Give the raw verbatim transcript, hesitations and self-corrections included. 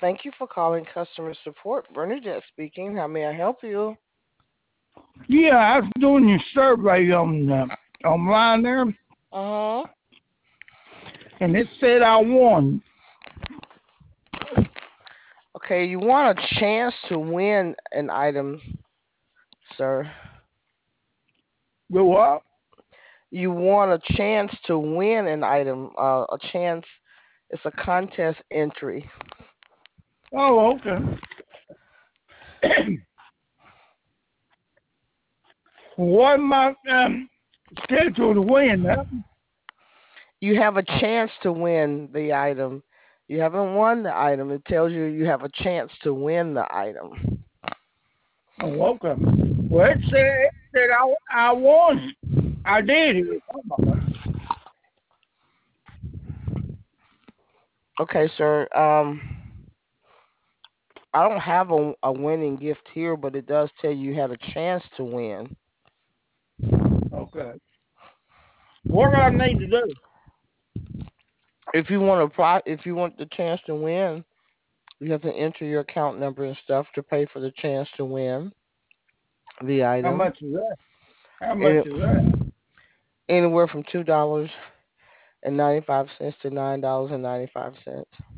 Thank you for calling customer support. Bernadette speaking. How may I help you? Yeah, I was doing your survey on uh, online there, Uh huh. and it said I won. Okay, you want a chance to win an item, sir. Go up. You want a chance to win an item. Uh, a chance. It's a contest entry. Oh, okay. What am I um, scheduled to win? Huh? You have a chance to win the item. You haven't won the item. It tells you you have a chance to win the item. Oh, okay. Well, it said, it said I, I won. I did. It was talking about that. Okay, sir. Um, I don't have a, a winning gift here, but it does tell you you had a chance to win. Okay. What do I need to do? If you want to apply, if you want the chance to win, you have to enter your account number and stuff to pay for the chance to win the How item. much is that? How And much it, is that? anywhere from two dollars and ninety five cents to nine dollars and ninety five cents.